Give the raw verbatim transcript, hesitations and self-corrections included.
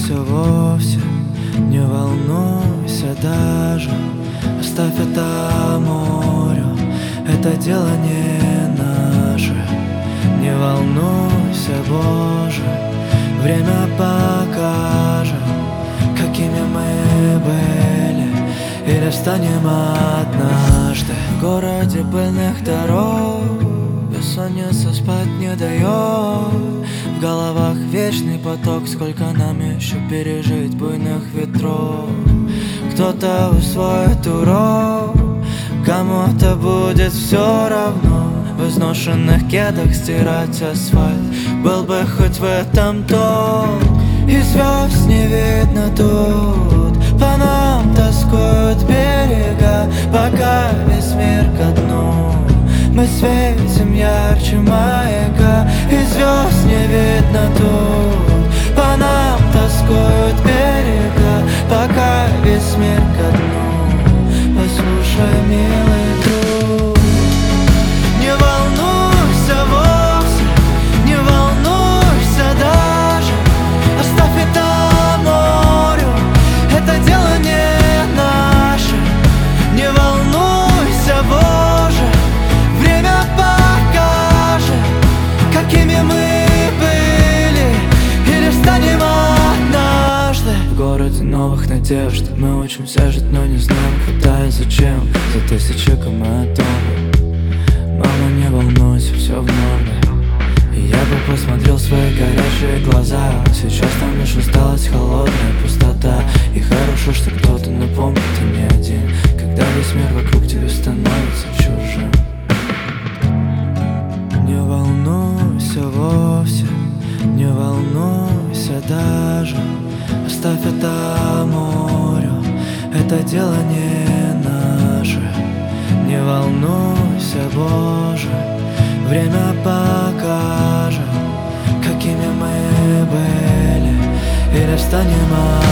волнуйся вовсе, не волнуйся даже. Оставь это морю, это дело не наше. Не волнуйся, Боже, время покажет, какими мы были или станем однажды. В городе пыльных дорог бессонница спать не дает. В головах вечный поток, сколько нам еще пережить буйных ветров. Кто-то усвоит урок, кому-то будет все равно. В изношенных кедах стирать асфальт, был бы хоть в этом толк. И звезд не видно тут, по нам тоскуют берега, пока весь мир ко дну. Мы светим ярче маяка, и звезд не видно тут, по нам тоскуют берега, пока весь мир ко дну. Послушай, милый друг, не волнуйся вовсе, не волнуйся даже. Оставь это морю, это дело не наше. Не волнуйся, Боже, время покажет, какими мы были или станем однажды. В городе новых надежд мы учимся жить, но не знаем, куда и зачем. За тысячи км. Мама, не волнуйся, все в норме. И я бы посмотрел в свои горящие глаза. Сейчас там лишь усталость, холодная пустота. И хорошо, что кто-то напомнит, ты не один, когда весь мир вокруг тебя становится чужим. Не волнуйся вовсе, не волнуйся даже. Оставь это морю, это дело не наше. Не волнуйся, Боже, время покажет, какими мы были или станем